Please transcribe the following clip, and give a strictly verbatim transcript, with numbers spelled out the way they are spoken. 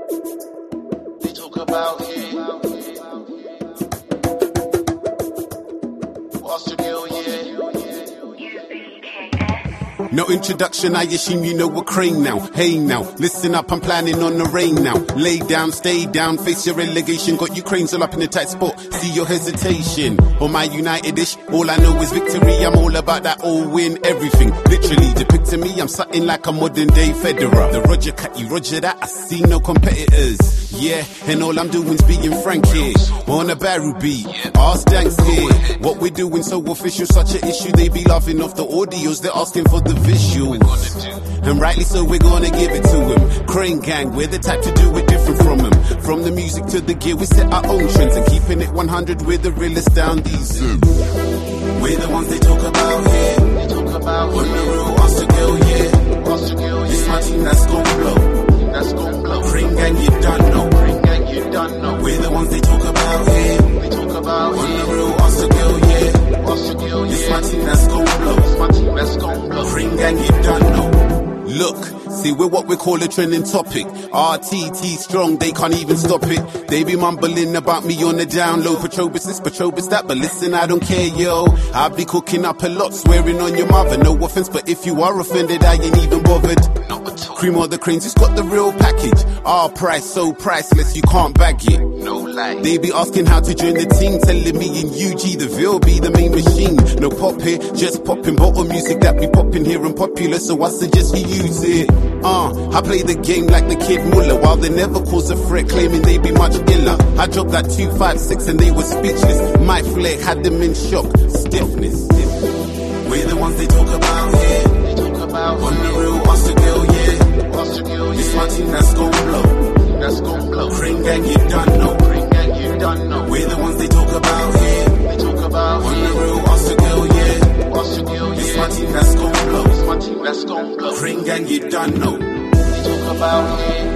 They talk about here. What's the deal, yeah? No introduction, I assume you know we're Crane now. Hey now, listen up, I'm planning on the rain now. Lay down, stay down, face your relegation. Got you cranes all up in a tight spot, see your hesitation. On my United-ish, all I know is victory. I'm all about that all win everything. Literally depicting me, I'm something like a modern day Federer. The Roger cut you, Roger that, I see no competitors. Yeah, and all I'm doing's being frank here. On a barrel beat, our stanks here. What we're doing so official, such an issue. They be laughing off the audios, they're asking for the visuals. And rightly so, we're gonna give it to them. Crane Gang, we're the type to do it different from them. From the music to the gear, we set our own trends. And keeping it one hundred, we're the realest down these zooms. We're the ones they talk about here. They talk about On the here. real, Oscar girl, yeah. What's the deal, This yeah? my team that's gon' blow. That's gon' blow. Crane Gang, you done know. Ring gang, you done know. We're the ones they talk about here. They talk about On the here. real, Oscar girl, yeah. What's the deal, This yeah? my team that's gon' blow. It's my team that's gon' blow. Crane Gang, you done know. Look, see we're what we call a trending topic. R T T strong, they can't even stop it. They be mumbling about me on the down low. Petrobus this, Petrobus that, but listen, I don't care, yo. I be cooking up a lot, swearing on your mother. No offense, but if you are offended, I ain't even bothered. Not at all. Cream of the cranes, it's got the real package. Our price so priceless, you can't bag it. No lie. They be asking how to join the team, telling me in U G the Ville be the main machine. No pop here, just popping bottle music that be popping here and popular, so I suggest you use it. Uh, I play the game like the kid Muller, while they never cause a threat, claiming they be much iller. I dropped that two five six and they were speechless. My flair had them in shock, stiffness. We're the ones they talk about here. They talk about On the here. real, what's the girl, yeah. What's the deal, This yeah? my team that's gon' blow. That's gon' blow. Crane Gang, you done know. Ring gang, you done know. We're the ones they talk about here. They talk about On the here. real, what's the girl, yeah. What's the deal, This yeah? my team that's gon' blow. It's my team that's gon' blow. Crane Gang, you done know. They talk about here.